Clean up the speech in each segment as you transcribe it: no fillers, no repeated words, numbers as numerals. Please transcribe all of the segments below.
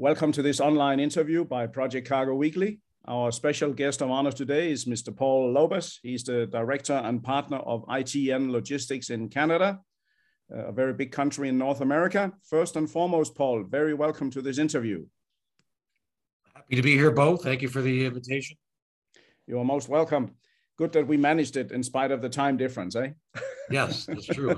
Welcome to this online interview by Project Cargo Weekly. Our special guest of honor today is Mr. Paul Lopez. He's the director and partner of ITN Logistics in Canada, a very big country in North America. First and foremost, Paul, very welcome to this interview. Happy to be here, Bo. Thank you for the invitation. You are most welcome. Good that we managed it in spite of the time difference, eh? Yes, that's true.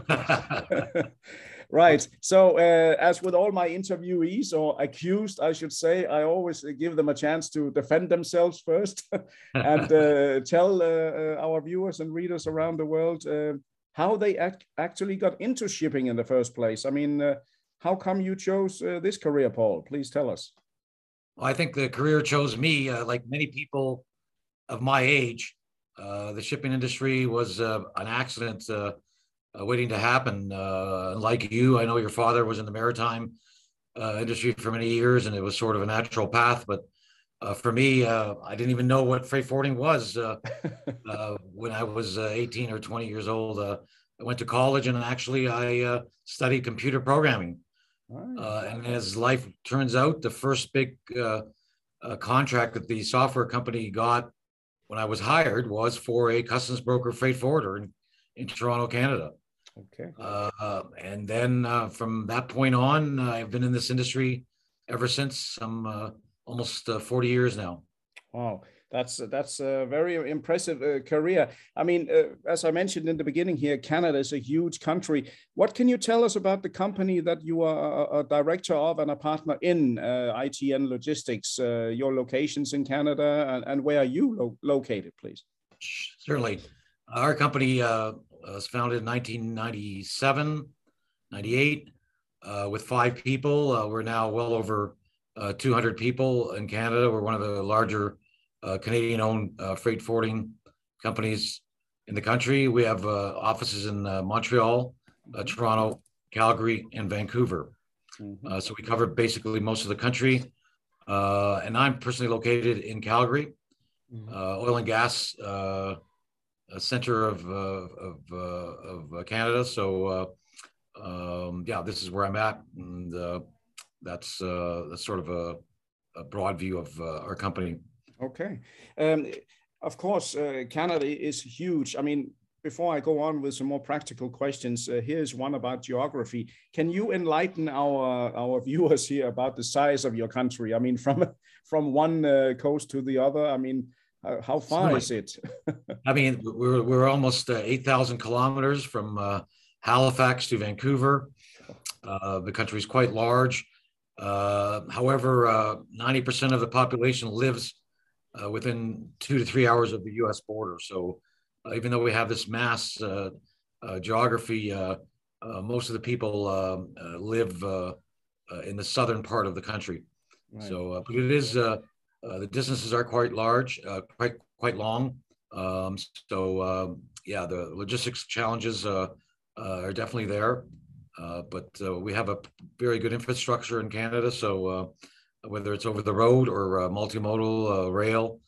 Right. So as with all my interviewees, or accused, I should say, I always give them a chance to defend themselves first and tell our viewers and readers around the world how they actually got into shipping in the first place. I mean, how come you chose this career, Paul? Please tell us. Well, I think the career chose me. Like many people of my age, the shipping industry was an accident waiting to happen. Like you, I know your father was in the maritime industry for many years, and it was sort of a natural path. But for me, I didn't even know what freight forwarding was when I was 18 or 20 years old. I went to college, and actually I studied computer programming. And as life turns out, the first big contract that the software company got when I was hired was for a customs broker freight forwarder in Toronto, Canada. Okay. And then from that point on, I've been in this industry ever since. I'm almost 40 years now. Wow, that's a very impressive career. I mean, as I mentioned in the beginning here, Canada is a huge country. What can you tell us about the company that you are a director of and a partner in, ITN Logistics, your locations in Canada, and where are you located, please? Certainly. Our company was founded in 1997, 98, with 5 people. We're now well over 200 people in Canada. We're one of the larger Canadian-owned freight forwarding companies in the country. We have offices in Montreal, Toronto, Calgary, and Vancouver. Mm-hmm. So we cover basically most of the country. And I'm personally located in Calgary, oil and gas center of Canada. So yeah, this is where I'm at, and that's sort of a broad view of our company. Okay. Of course, Canada is huge. I mean, before I go on with some more practical questions, here's one about geography. Can you enlighten our viewers here about the size of your country? I mean, from one coast to the other. I mean, how far is it? I mean, we're almost 8,000 kilometers from Halifax to Vancouver. The country is quite large. However, 90% of the population lives within 2 to 3 hours of the U.S. border. So even though we have this mass geography, most of the people live in the southern part of the country. Right. So, but it is the distances are quite large, quite long. Yeah, the logistics challenges are definitely there. But we have a very good infrastructure in Canada. So whether it's over the road or multimodal rail,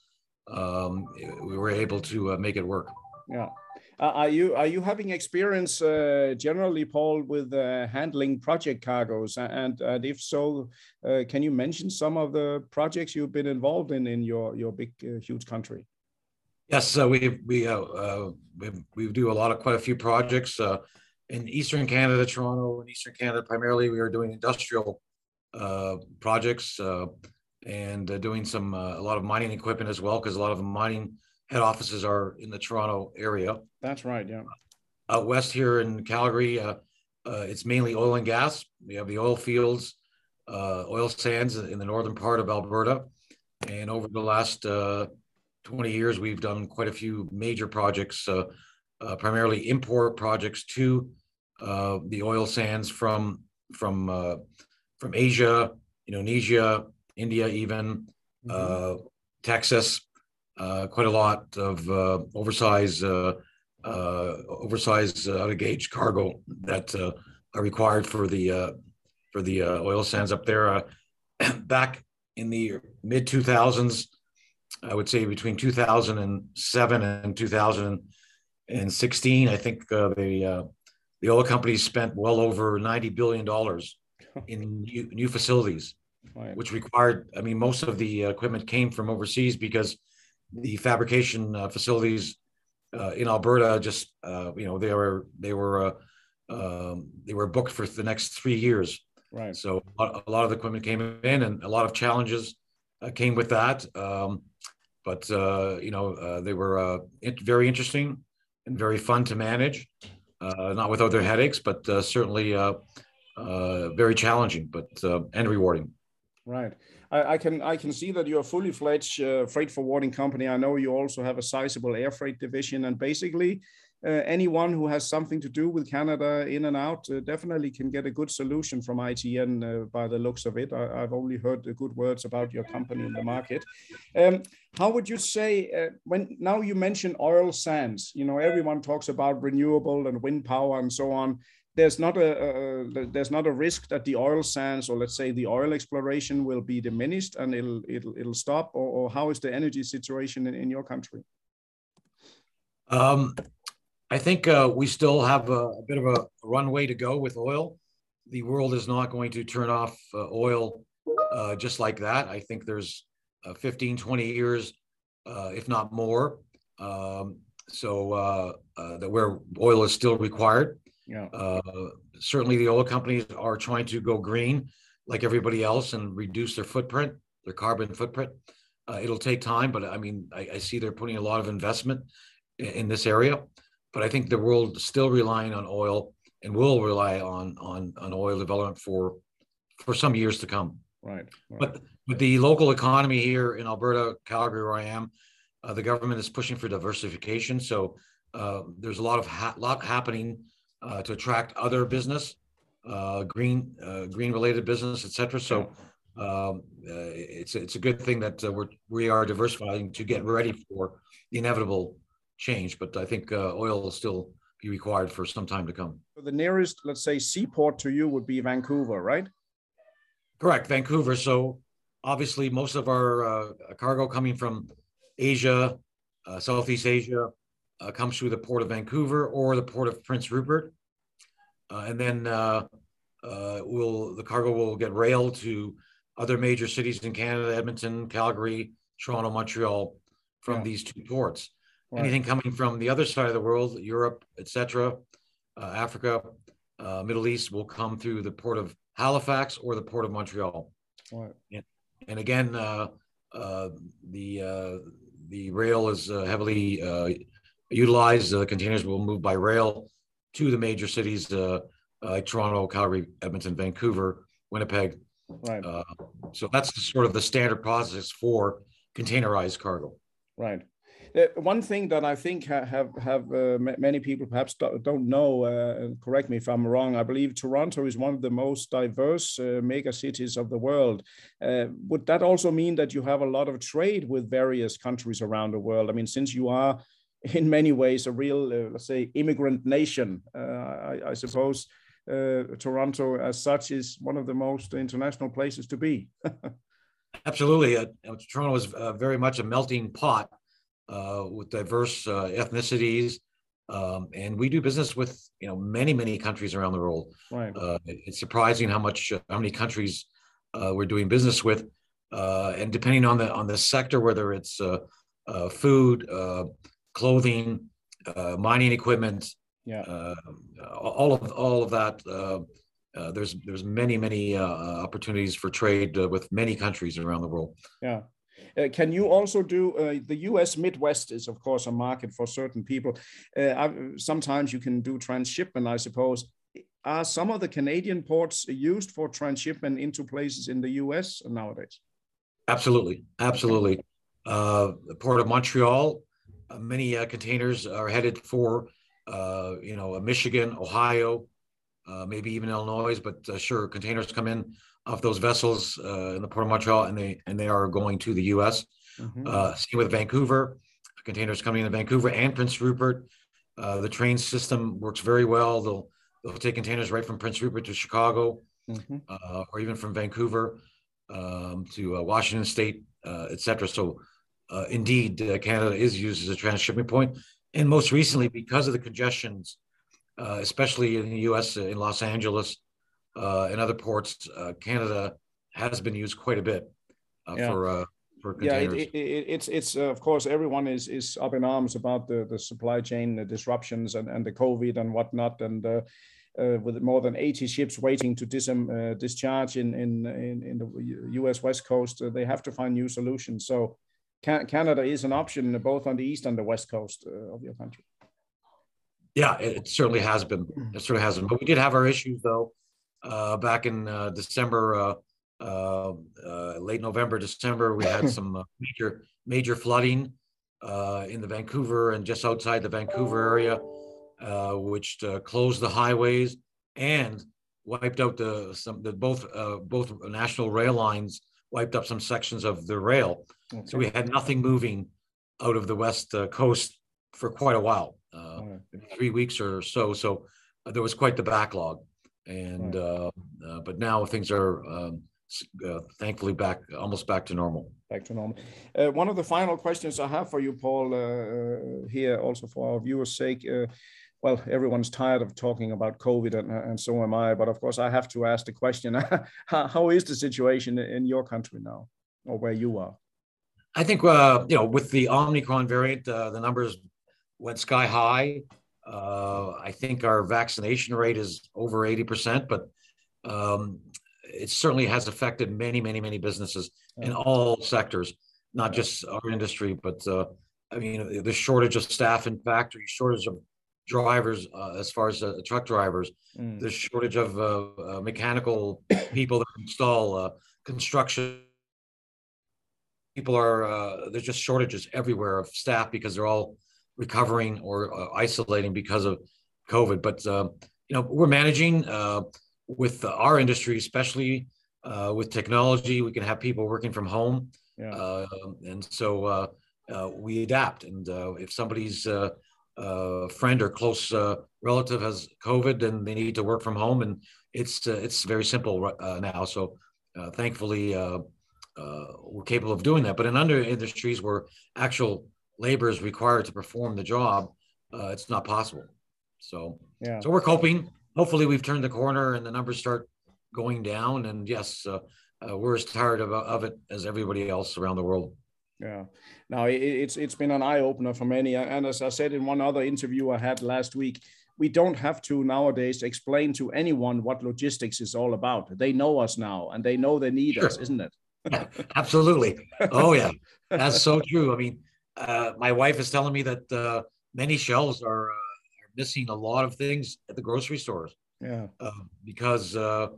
we were able to make it work. Yeah. Are you having experience generally, Paul, with handling project cargoes? And if so, can you mention some of the projects you've been involved in your big, huge country? Yes, we do quite a few projects in Eastern Canada, Toronto, and Eastern Canada primarily. We are doing industrial projects and doing a lot of mining equipment as well, because a lot of the mining head offices are in the Toronto area. That's right, yeah. Out west here in Calgary, it's mainly oil and gas. We have the oil fields, oil sands in the northern part of Alberta. And over the last 20 years, we've done quite a few major projects, primarily import projects to the oil sands from Asia, Indonesia, India, even Texas. Quite a lot of oversized out of gauge cargo that are required for the oil sands up there. Back in the mid 2000s, I would say between 2007 and 2016, I think the oil companies spent well over $90 billion in new facilities. Right. which required, I mean, most of the equipment came from overseas because the fabrication facilities in Alberta just, they were booked for the next 3 years. Right. So a lot of the equipment came in, and a lot of challenges came with that. They were very interesting and very fun to manage. Not without their headaches, but certainly very challenging, but and rewarding. Right. I can see that you're a fully fledged freight forwarding company. I know you also have a sizable air freight division, and basically anyone who has something to do with Canada in and out definitely can get a good solution from ITN by the looks of it. I've only heard good words about your company in the market. How would you say, when now you mention oil sands, you know, everyone talks about renewable and wind power and so on. There's not a risk that the oil sands, or let's say the oil exploration, will be diminished and it'll stop, or how is the energy situation in your country? I think we still have a bit of a runway to go with oil. The world is not going to turn off oil just like that. I think there's 15, 20 years, if not more, that where oil is still required. Yeah. Certainly the oil companies are trying to go green like everybody else and reduce their footprint, their carbon footprint. It'll take time, but I mean, I see they're putting a lot of investment in this area. But I think the world is still relying on oil and will rely on oil development for some years to come. Right. But with the local economy here in Alberta, Calgary, where I am, the government is pushing for diversification. So there's a lot happening to attract other business, green related business, etc. So it's a good thing that we are diversifying to get ready for the inevitable change. But I think oil will still be required for some time to come. So the nearest, let's say, seaport to you would be Vancouver, right? Correct, Vancouver. So obviously most of our cargo coming from Asia, Southeast Asia, comes through the port of Vancouver or the port of Prince Rupert. And then the cargo will get railed to other major cities in Canada: Edmonton, Calgary, Toronto, Montreal, from these two ports. Right. Anything coming from the other side of the world, Europe, etc., Africa, Middle East, will come through the port of Halifax or the port of Montreal. Right. And again, the rail is heavily utilized. Containers will move by rail to the major cities like Toronto, Calgary, Edmonton, Vancouver, Winnipeg. Right. So that's sort of the standard process for containerized cargo. Right. One thing that I think many people perhaps don't know, correct me if I'm wrong, I believe Toronto is one of the most diverse mega cities of the world. Would that also mean that you have a lot of trade with various countries around the world? I mean, since you are in many ways a real, let's say, immigrant nation, I suppose Toronto as such is one of the most international places to be. Absolutely. Toronto is very much a melting pot with diverse ethnicities, and we do business with many countries around the world. Right. It's surprising how many countries we're doing business with, and depending on the sector, whether it's food, clothing, mining equipment, all of that. There's many opportunities for trade with many countries around the world. Yeah. Can you also do the U.S. Midwest is, of course, a market for certain people. Sometimes you can do transshipment, I suppose. Are some of the Canadian ports used for transshipment into places in the U.S. nowadays? Absolutely. The port of Montreal, many containers are headed for, Michigan, Ohio, maybe even Illinois, but sure, containers come in off those vessels in the port of Montreal, and they are going to the U.S. Mm-hmm. Same with Vancouver, containers coming into Vancouver and Prince Rupert. The train system works very well. They'll take containers right from Prince Rupert to Chicago, mm-hmm. Or even from Vancouver to Washington State, etc. So indeed, Canada is used as a transshipment point. And most recently, because of the congestions, especially in the U.S., in Los Angeles and other ports, Canada has been used quite a bit Yeah. For Yeah, containers. it's of course everyone is up in arms about the supply chain disruptions and the COVID and whatnot, and with more than 80 ships waiting to discharge in the U.S. West Coast, they have to find new solutions. So Canada is an option both on the east and the west coast of your country. Yeah, it certainly has been. It certainly has been. But we did have our issues though back in December. Late November, December, we had some major flooding in the Vancouver and just outside the Vancouver area, which closed the highways and wiped out both national rail lines, wiped up some sections of the rail. Okay. So we had nothing moving out of the west coast for quite a while, 3 weeks or so. So there was quite the backlog, and but now things are thankfully almost back to normal. Back to normal. One of the final questions I have for you, Paul, here also for our viewers' sake. Well, everyone's tired of talking about COVID, and so am I. But of course, I have to ask the question: how is the situation in your country now, or where you are? I think with the Omicron variant, the numbers went sky high. I think our vaccination rate is over 80%, but it certainly has affected many businesses in all sectors, not just our industry, but I mean, the shortage of staff in factories, shortage of drivers as far as truck drivers, the shortage of mechanical people that install construction. People there's just shortages everywhere of staff because they're all recovering or isolating because of COVID. But, we're managing with our industry, especially with technology. We can have people working from home. Yeah. And so we adapt. And if somebody's friend or close relative has COVID, then they need to work from home. And it's very simple now. So thankfully, we're capable of doing that. But in other industries where actual labor is required to perform the job, it's not possible. So, so we're coping. Hopefully we've turned the corner and the numbers start going down. And yes, we're as tired of it as everybody else around the world. Yeah. Now it's been an eye opener for many. And as I said in one other interview I had last week, we don't have to nowadays explain to anyone what logistics is all about. They know us now and they know they need us, isn't it? Absolutely. Oh yeah, that's so true. I mean, my wife is telling me that many shelves are missing a lot of things at the grocery stores. Yeah. Because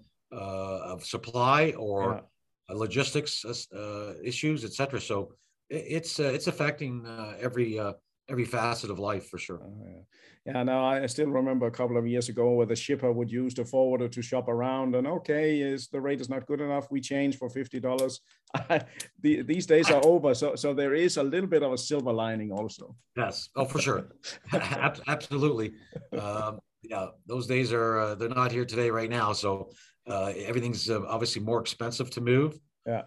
of supply or logistics issues, etc. So it's affecting every facet of life for sure. Yeah, no, I still remember a couple of years ago where the shipper would use the forwarder to shop around, and the rate is not good enough, we change for $50. These days are over, so there is a little bit of a silver lining also. Yes, oh for sure, absolutely. Yeah, those days are they're not here today right now. So everything's obviously more expensive to move. Yeah.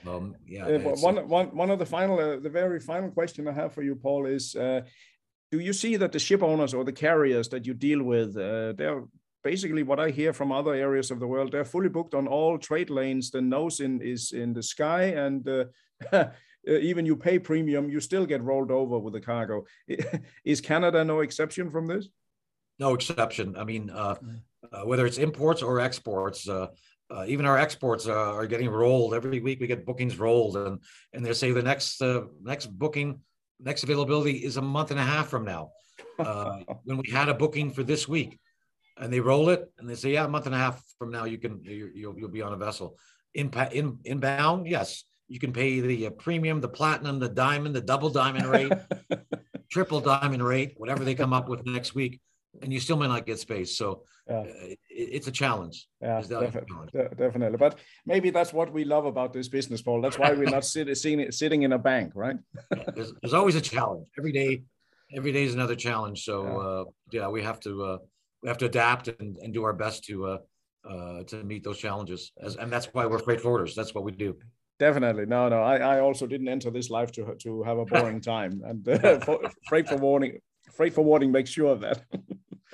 One of the very final question I have for you, Paul, is do you see that the ship owners or the carriers that you deal with, they're basically, what I hear from other areas of the world, they're fully booked on all trade lanes. The nose is in the sky, and even you pay premium, you still get rolled over with the cargo. Is Canada no exception from this? No exception. I mean, whether it's imports or exports, even our exports are getting rolled. Every week we get bookings rolled, and they say the next booking, next availability is a month and a half from now. When we had a booking for this week, and they roll it, and they say, yeah, a month and a half from now you'll be on a vessel. Inbound, yes, you can pay the premium, the platinum, the diamond, the double diamond rate, triple diamond rate, whatever they come up with next week, and you still may not get space. So it's a challenge. Yeah, definitely. But maybe that's what we love about this business, Paul. That's why we're not sitting in a bank, right? There's always a challenge. Every day is another challenge. So we have to adapt and do our best to meet those challenges. And that's why we're freight forwarders. That's what we do. Definitely. No. I also didn't enter this life to have a boring time, and freight forwarding makes sure of that.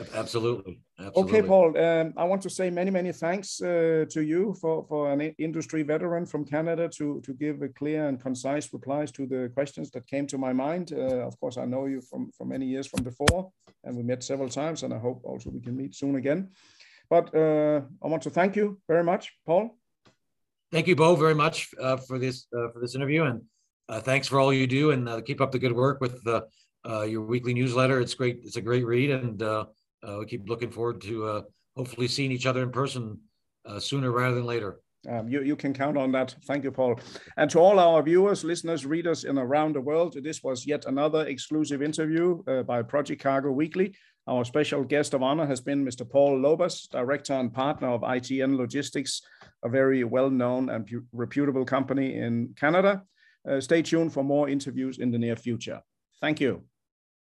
Absolutely. Okay, Paul, I want to say many thanks to you for an industry veteran from Canada to give a clear and concise replies to the questions that came to my mind. Of course, I know you from many years from before, and we met several times, and I hope also we can meet soon again. But I want to thank you very much, Paul. Thank you, Bo, very much for this interview, and thanks for all you do, and keep up the good work with your weekly newsletter. It's great. It's a great read, and we keep looking forward to hopefully seeing each other in person sooner rather than later. You can count on that. Thank you, Paul. And to all our viewers, listeners, readers in around the world, this was yet another exclusive interview by Project Cargo Weekly. Our special guest of honor has been Mr. Paul Lobas, Director and Partner of ITN Logistics, a very well-known and reputable company in Canada. Stay tuned for more interviews in the near future. Thank you.